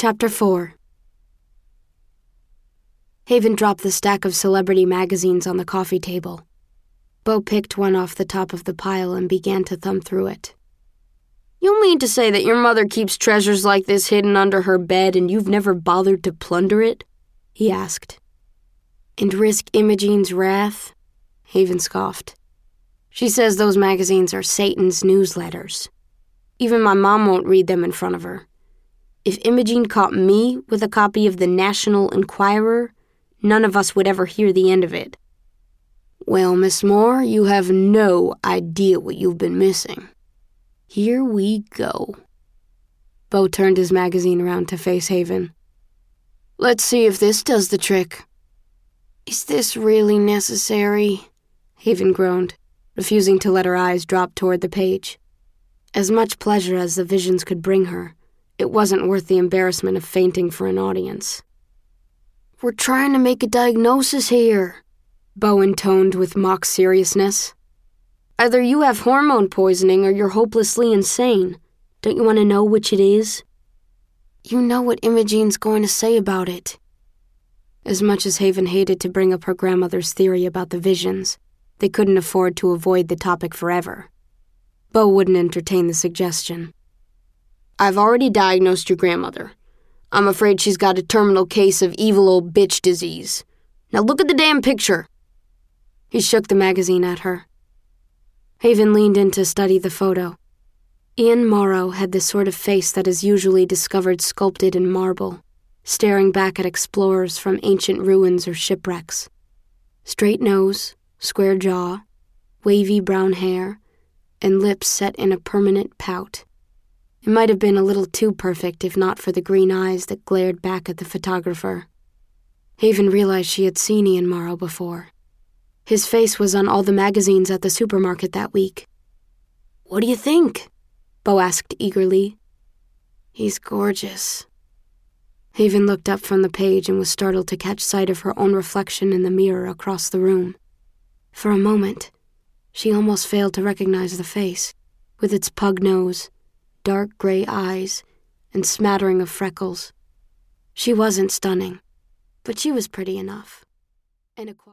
Chapter 4. Haven dropped the stack of celebrity magazines on the coffee table. Bo picked one off the top of the pile and began to thumb through it. You mean to say that your mother keeps treasures like this hidden under her bed and you've never bothered to plunder it? He asked. And risk Imogene's wrath? Haven scoffed. She says those magazines are Satan's newsletters. Even my mom won't read them in front of her. If Imogene caught me with a copy of the National Enquirer, none of us would ever hear the end of it. Well, Miss Moore, you have no idea what you've been missing. Here we go. Bo turned his magazine around to face Haven. Let's see if this does the trick. Is this really necessary? Haven groaned, refusing to let her eyes drop toward the page. As much pleasure as the visions could bring her, it wasn't worth the embarrassment of fainting for an audience. We're trying to make a diagnosis here, Bo intoned with mock seriousness. Either you have hormone poisoning or you're hopelessly insane. Don't you want to know which it is? You know what Imogene's going to say about it. As much as Haven hated to bring up her grandmother's theory about the visions, they couldn't afford to avoid the topic forever. Bo wouldn't entertain the suggestion. I've already diagnosed your grandmother. I'm afraid she's got a terminal case of evil old bitch disease. Now look at the damn picture. He shook the magazine at her. Haven leaned in to study the photo. Ian Morrow had the sort of face that is usually discovered sculpted in marble, staring back at explorers from ancient ruins or shipwrecks. Straight nose, square jaw, wavy brown hair, and lips set in a permanent pout. It might have been a little too perfect if not for the green eyes that glared back at the photographer. Haven realized she had seen Ian Morrow before. His face was on all the magazines at the supermarket that week. What do you think? Bo asked eagerly. He's gorgeous. Haven looked up from the page and was startled to catch sight of her own reflection in the mirror across the room. For a moment, she almost failed to recognize the face, with its pug nose, dark gray eyes, and smattering of freckles. She wasn't stunning, but she was pretty enough. And